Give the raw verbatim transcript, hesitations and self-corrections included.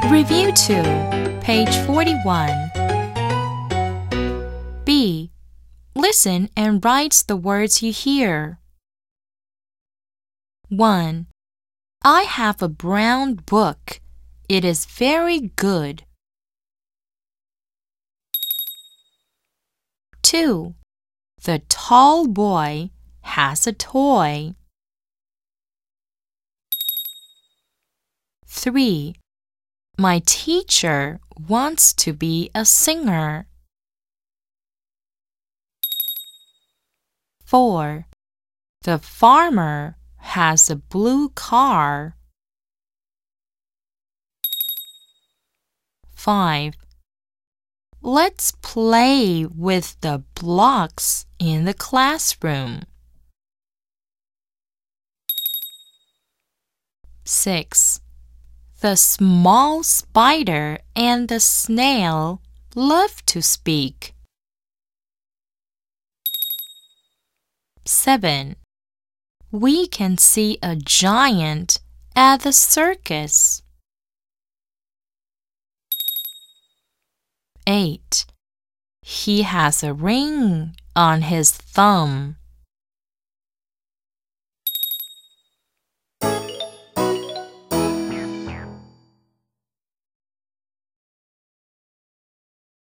Review two, page forty-one. B. Listen and write the words you hear. one. I have a brown book. It is very good. two. The tall boy has a toy. three. My teacher wants to be a singer. four. The farmer has a blue car. five. Let's play with the blocks in the classroom. six. The small spider and the snail love to speak. seven. We can see a giant at the circus. eight. He has a ring on his thumb.